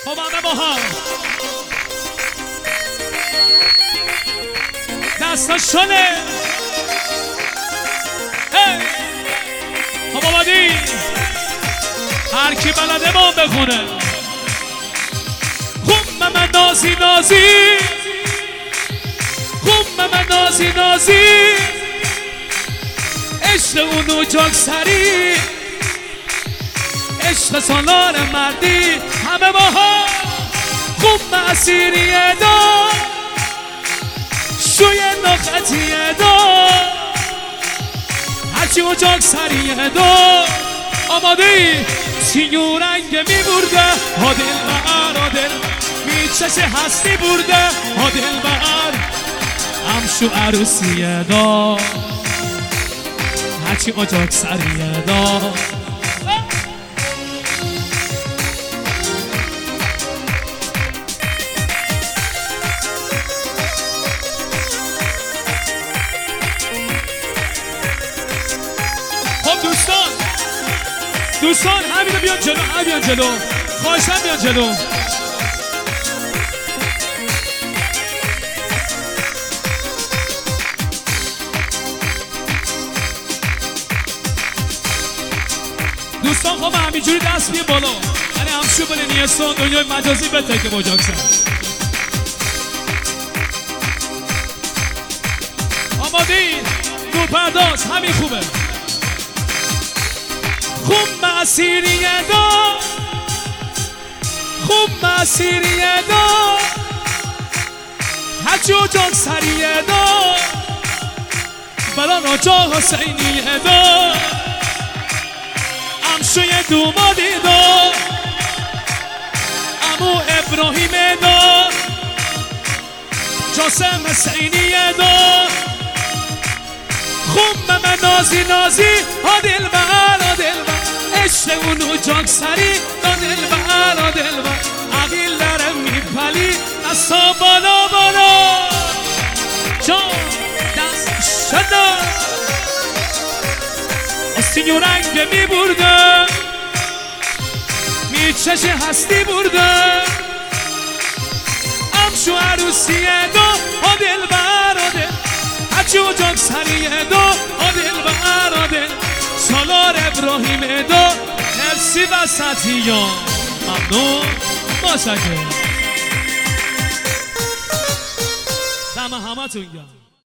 همه با هم دستاشونه خب آمدی هر کی بلده ما بخونه خم من نازی نازی خم من نازی نازی عشق اونو جاک سری عشق سالار مردی همه با ها خم اسیریه دا شوی نخطیه دا هرچی اجاک سریه دا آماده سینیو رنگ می برده ها دل بر ها دل می چشه هستی برده ها دل بر همشو عروسیه دا هرچی اجاک سریه دا دوستان همینو بیان جلو هم بیان جلو خواهشم بیان جلو دوستان خب همینجوری دست بیه بالا یعنی همشو بله نیستان دنیای مجازی بته که با جاکسن آماده این دو پرداز همین خوبه خم مسیریه دا خم مسیریه دا هرچی اجاک سریه دا بلان آجا حسینیه دا امشوی دومادی دا امو ابراهیمه دا جاسم حسینیه دا خم من نازی نازی ها دل بر ها دل بر عشق اونو جاک سری ها دل بر ها دل بر عقیل داره میپلی دستا بالا بالا جان دست شده آستینیو رنگ می برده میچشه هستی برده امشو عروسیه دو ها دل بر ها دل هرچی اجاک سریه دو ها دل بر ها دل سالار ابراهیم دو مرسی وسطیان ممنون باشکه دم همه تون گرم